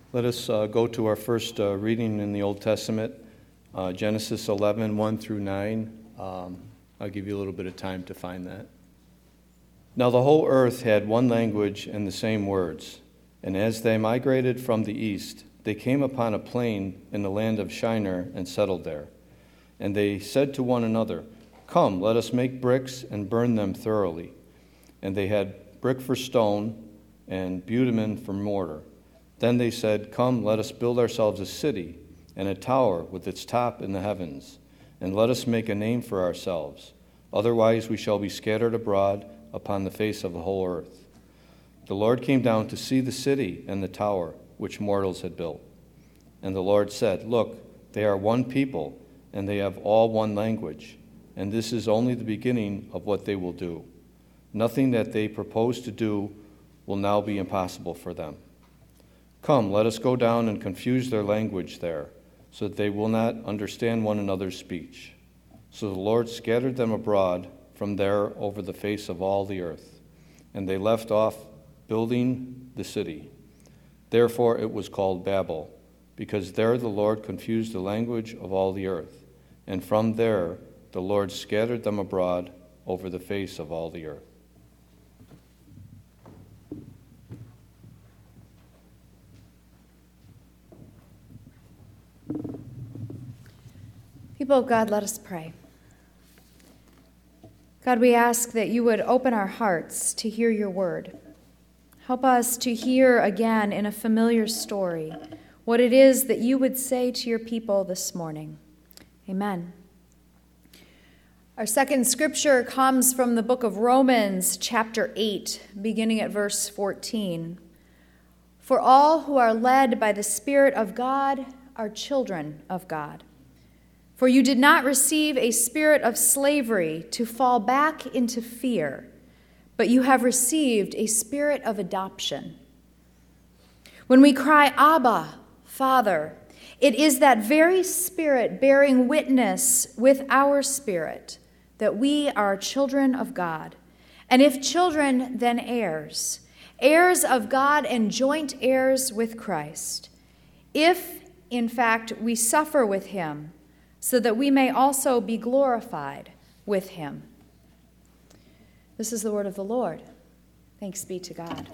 Let us go to our first reading in the Old Testament, Genesis 11, 1 through 9. I'll give you a little bit of time to find that. Now the whole earth had one language and the same words. And as they migrated from the east, they came upon a plain in the land of Shinar and settled there. And they said to one another, "Come, let us make bricks and burn them thoroughly." And they had brick for stone and bitumen for mortar. Then they said, "Come, let us build ourselves a city and a tower with its top in the heavens, and let us make a name for ourselves. Otherwise we shall be scattered abroad upon the face of the whole earth." The Lord came down to see the city and the tower which mortals had built. And the Lord said, "Look, they are one people, and they have all one language, and this is only the beginning of what they will do. Nothing that they propose to do will now be impossible for them. Come, let us go down and confuse their language there, so that they will not understand one another's speech." So the Lord scattered them abroad from there over the face of all the earth, and they left off building the city. Therefore it was called Babel, because there the Lord confused the language of all the earth, and from there the Lord scattered them abroad over the face of all the earth. People of God, let us pray. God, we ask that you would open our hearts to hear your word. Help us to hear again in a familiar story what it is that you would say to your people this morning. Amen. Our second scripture comes from the book of Romans, chapter 8, beginning at verse 14. "For all who are led by the Spirit of God are children of God. For you did not receive a spirit of slavery to fall back into fear, but you have received a spirit of adoption. When we cry, 'Abba, Father,' it is that very Spirit bearing witness with our spirit that we are children of God. And if children, then heirs, heirs of God and joint heirs with Christ. If, in fact, we suffer with him, so that we may also be glorified with him." This is the word of the Lord. Thanks be to God.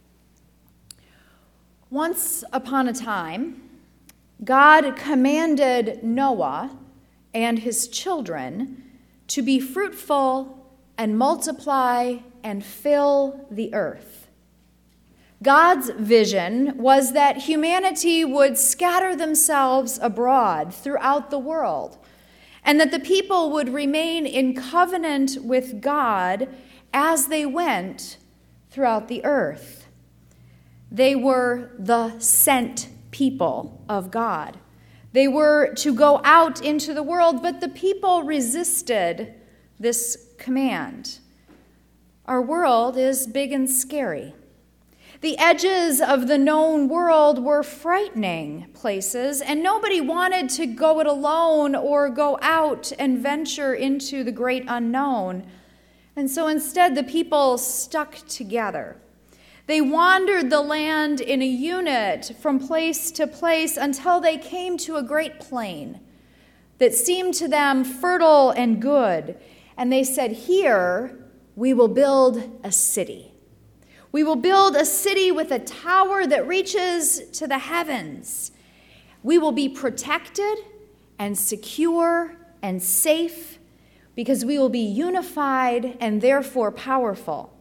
Once upon a time, God commanded Noah and his children to be fruitful and multiply and fill the earth. God's vision was that humanity would scatter themselves abroad throughout the world, and that the people would remain in covenant with God as they went throughout the earth. They were the sent people of God. They were to go out into the world, but the people resisted this command. Our world is big and scary. The edges of the known world were frightening places, and nobody wanted to go it alone or go out and venture into the great unknown. And so instead, the people stuck together. They wandered the land in a unit from place to place until they came to a great plain that seemed to them fertile and good. And they said, "Here we will build a city. We will build a city with a tower that reaches to the heavens. We will be protected and secure and safe because we will be unified and therefore powerful."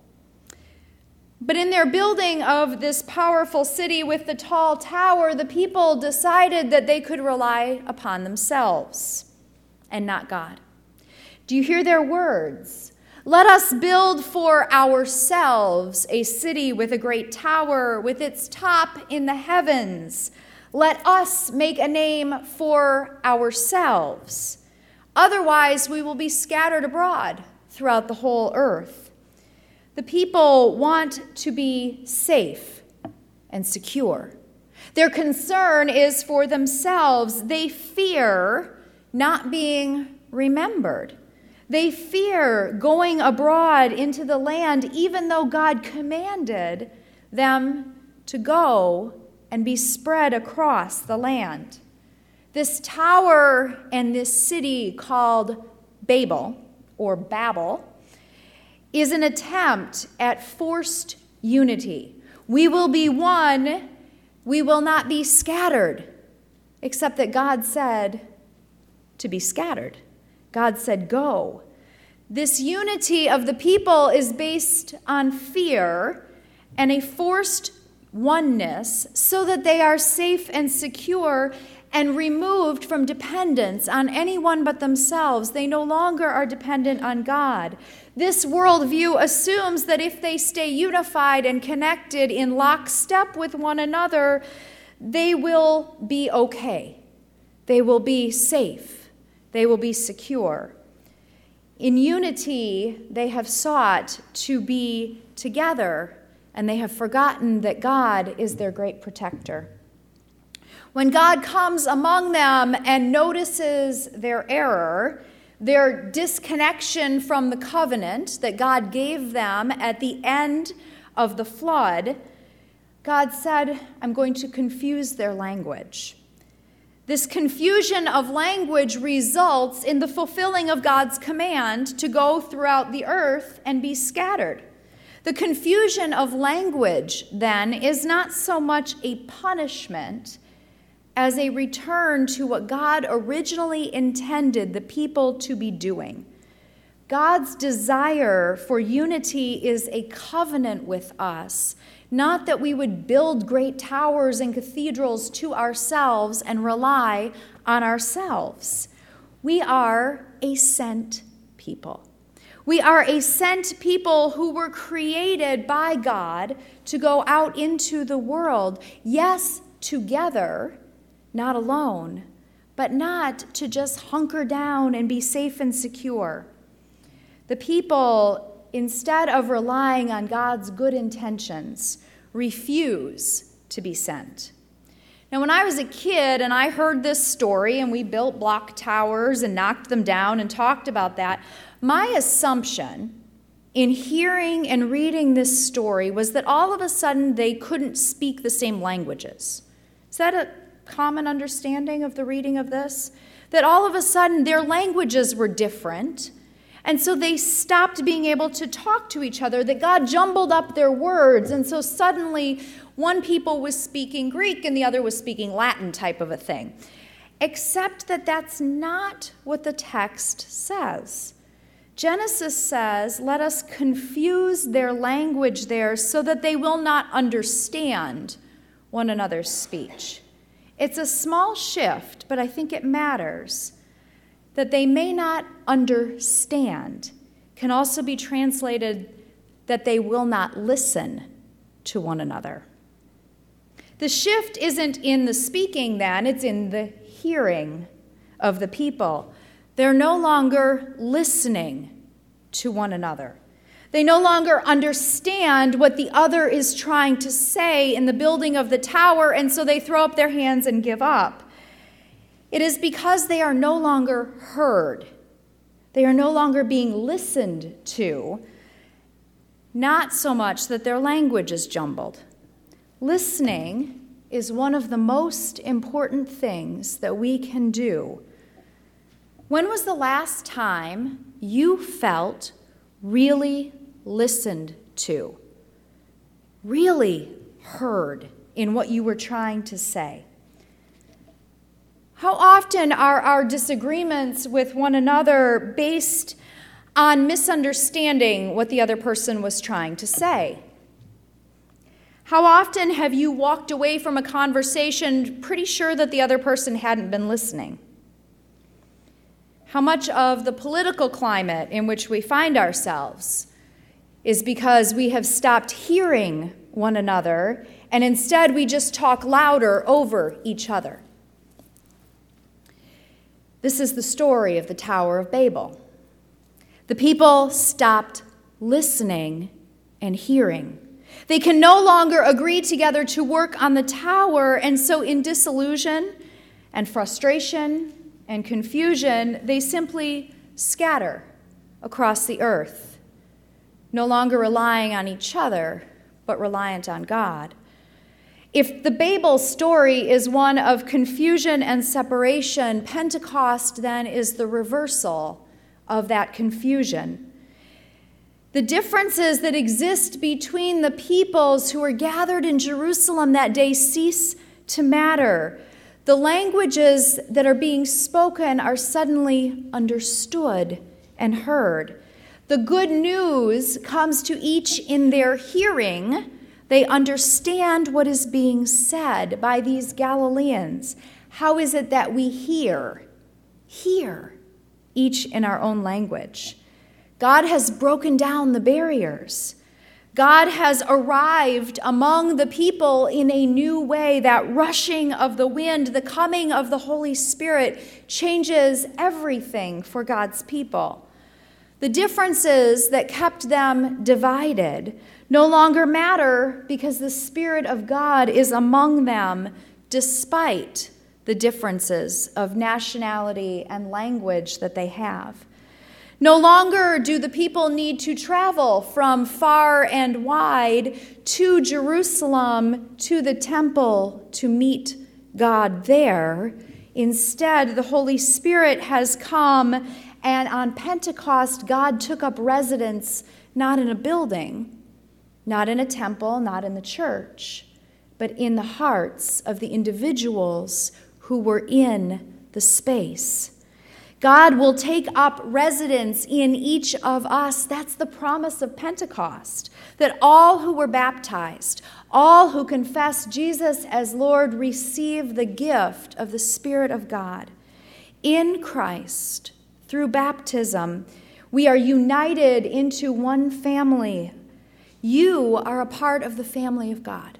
But in their building of this powerful city with the tall tower, the people decided that they could rely upon themselves and not God. Do you hear their words? "Let us build for ourselves a city with a great tower, with its top in the heavens. Let us make a name for ourselves. Otherwise, we will be scattered abroad throughout the whole earth." The people want to be safe and secure. Their concern is for themselves. They fear not being remembered. They fear going abroad into the land, even though God commanded them to go and be spread across the land. This tower and this city called Babel, or Babel, is an attempt at forced unity. We will be one, we will not be scattered, except that God said to be scattered. God said, go. This unity of the people is based on fear and a forced oneness so that they are safe and secure and removed from dependence on anyone but themselves. They no longer are dependent on God. This worldview assumes that if they stay unified and connected in lockstep with one another, they will be okay. They will be safe. They will be secure. In unity, they have sought to be together, and they have forgotten that God is their great protector. When God comes among them and notices their error, their disconnection from the covenant that God gave them at the end of the flood, God said, I'm going to confuse their language. This confusion of language results in the fulfilling of God's command to go throughout the earth and be scattered. The confusion of language, then, is not so much a punishment as a return to what God originally intended the people to be doing. God's desire for unity is a covenant with us, not that we would build great towers and cathedrals to ourselves and rely on ourselves. We are a sent people. We are a sent people who were created by God to go out into the world, yes, together, not alone, but not to just hunker down and be safe and secure. The people, instead of relying on God's good intentions, refuse to be sent. Now, when I was a kid and I heard this story and we built block towers and knocked them down and talked about that, my assumption in hearing and reading this story was that all of a sudden they couldn't speak the same languages. Is that a common understanding of the reading of this? That all of a sudden their languages were different, and so they stopped being able to talk to each other, that God jumbled up their words, and so suddenly one people was speaking Greek and the other was speaking Latin type of a thing. Except that that's not what the text says. Genesis says, let us confuse their language there so that they will not understand one another's speech. It's a small shift, but I think it matters. That they may not understand can also be translated that they will not listen to one another. The shift isn't in the speaking then, it's in the hearing of the people. They're no longer listening to one another. They no longer understand what the other is trying to say in the building of the tower, and so they throw up their hands and give up. It is because they are no longer heard. They are no longer being listened to, not so much that their language is jumbled. Listening is one of the most important things that we can do. When was the last time you felt really listened to, really heard in what you were trying to say? How often are our disagreements with one another based on misunderstanding what the other person was trying to say? How often have you walked away from a conversation pretty sure that the other person hadn't been listening? How much of the political climate in which we find ourselves is because we have stopped hearing one another and instead we just talk louder over each other? This is the story of the Tower of Babel. The people stopped listening and hearing. They can no longer agree together to work on the tower, and so in disillusion and frustration and confusion, they simply scatter across the earth, no longer relying on each other, but reliant on God. If the Babel story is one of confusion and separation, Pentecost then is the reversal of that confusion. The differences that exist between the peoples who were gathered in Jerusalem that day cease to matter. The languages that are being spoken are suddenly understood and heard. The good news comes to each in their hearing. They understand what is being said by these Galileans. How is it that we hear, each in our own language? God has broken down the barriers. God has arrived among the people in a new way. That rushing of the wind, the coming of the Holy Spirit changes everything for God's people. The differences that kept them divided no longer matter because the Spirit of God is among them despite the differences of nationality and language that they have. No longer do the people need to travel from far and wide to Jerusalem, to the temple, to meet God there. Instead, the Holy Spirit has come, and on Pentecost, God took up residence not in a building, not in a temple, not in the church, but in the hearts of the individuals who were in the space. God will take up residence in each of us. That's the promise of Pentecost, that all who were baptized, all who confess Jesus as Lord, receive the gift of the Spirit of God. In Christ, through baptism, we are united into one family. You are a part of the family of God.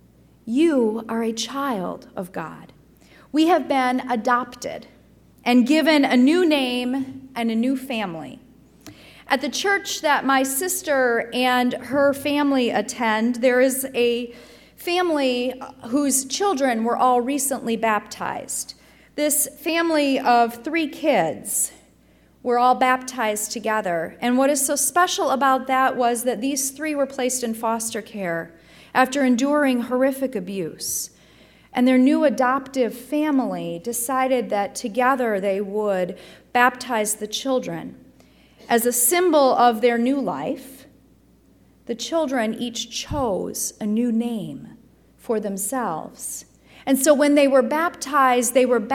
You are a child of God. We have been adopted and given a new name and a new family. At the church that my sister and her family attend, there is a family whose children were all recently baptized. This family of 3 kids were all baptized together. And what is so special about that was that these 3 were placed in foster care after enduring horrific abuse. And their new adoptive family decided that together they would baptize the children. As a symbol of their new life, the children each chose a new name for themselves. And so when they were baptized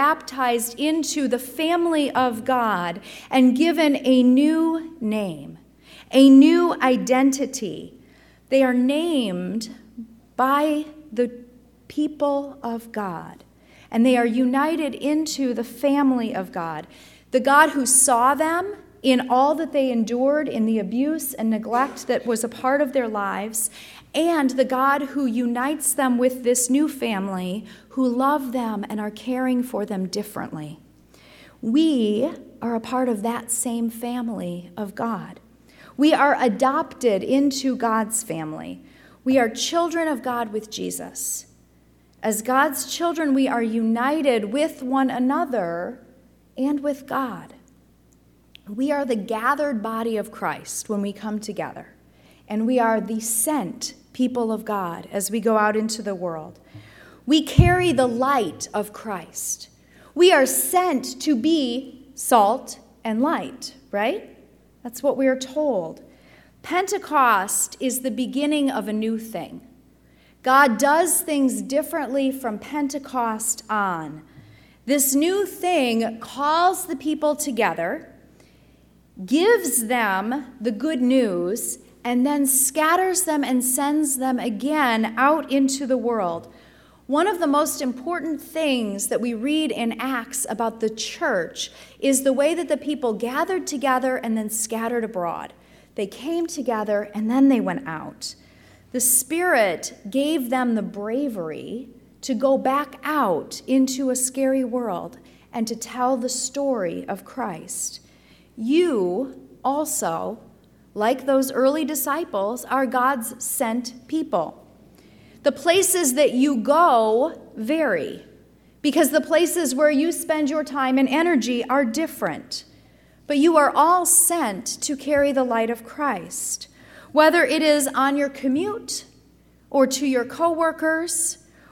into the family of God and given a new name, a new identity. They are named by the people of God, and they are united into the family of God. The God who saw them in all that they endured, in the abuse and neglect that was a part of their lives, and the God who unites them with this new family, who love them and are caring for them differently. We are a part of that same family of God. We are adopted into God's family. We are children of God with Jesus. As God's children, we are united with one another and with God. We are the gathered body of Christ when we come together, and we are the sent people of God as we go out into the world. We carry the light of Christ. We are sent to be salt and light, right? That's what we are told. Pentecost is the beginning of a new thing. God does things differently from Pentecost on. This new thing calls the people together, gives them the good news, and then scatters them and sends them again out into the world. One of the most important things that we read in Acts about the church is the way that the people gathered together and then scattered abroad. They came together and then they went out. The Spirit gave them the bravery to go back out into a scary world and to tell the story of Christ. You also, like those early disciples, are God's sent people. The places that you go vary because the places where you spend your time and energy are different. But you are all sent to carry the light of Christ. Whether it is on your commute or to your coworkers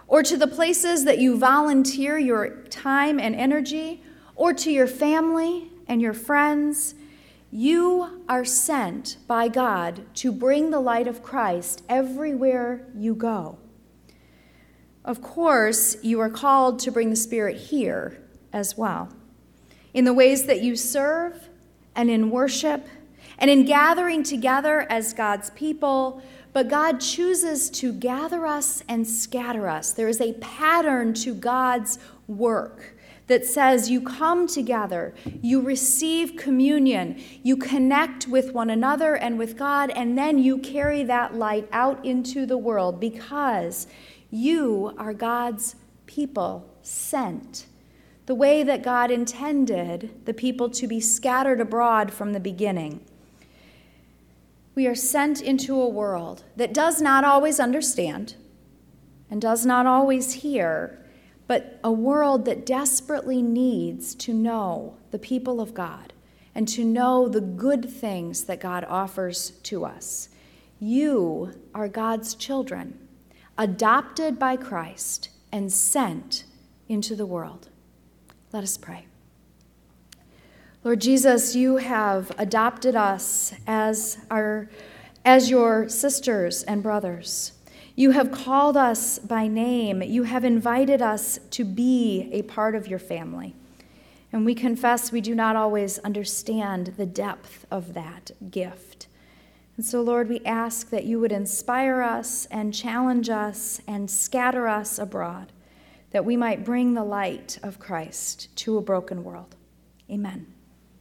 or to the places that you volunteer your time and energy, or to your family and your friends. You are sent by God to bring the light of Christ everywhere you go. Of course, you are called to bring the Spirit here as well, in the ways that you serve and in worship and in gathering together as God's people. But God chooses to gather us and scatter us. There is a pattern to God's work that says you come together, you receive communion, you connect with one another and with God, and then you carry that light out into the world because you are God's people sent, the way that God intended the people to be scattered abroad from the beginning. We are sent into a world that does not always understand and does not always hear, but a world that desperately needs to know the people of God and to know the good things that God offers to us. You are God's children, adopted by Christ and sent into the world. Let us pray. Lord Jesus, you have adopted us as your sisters and brothers. You have called us by name. You have invited us to be a part of your family. And we confess we do not always understand the depth of that gift. And so, Lord, we ask that you would inspire us and challenge us and scatter us abroad, that we might bring the light of Christ to a broken world. Amen.